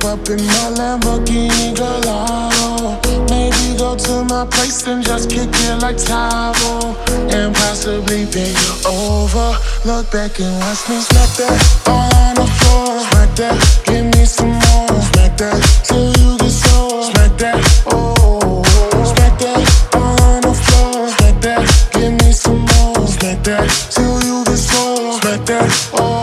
jump up in my Lamborghini Gallardo. Maybe go to my place and just kick it like Tyro, and possibly bend you over. Look back and watch me smack that all on the floor. Smack that, give me some more. Smack that till you get sore. Smack that, oh. Smack that all on the floor. Smack that, give me some more. Smack that till you get sore. Smack that, oh.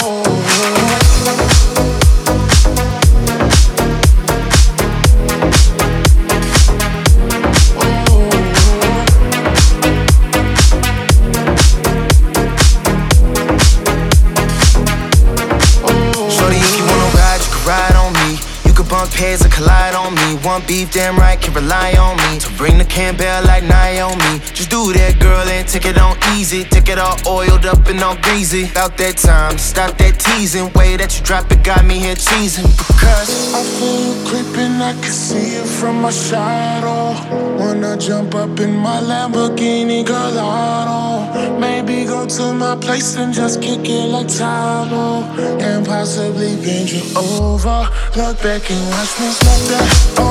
Bump heads and collide on me. One beef, damn right, can rely on me. So bring the Campbell like Naomi. Just do that, girl, and take it on easy. Take it all oiled up and all greasy. About that time, stop that teasing. Way that you drop it got me here cheesing. Because I feel you creeping, I can see it from my shadow. Wanna jump up in my Lamborghini Gallardo. Maybe go to my place and just kick it like Tyro, and possibly bend you over. Look back and watch me smack that.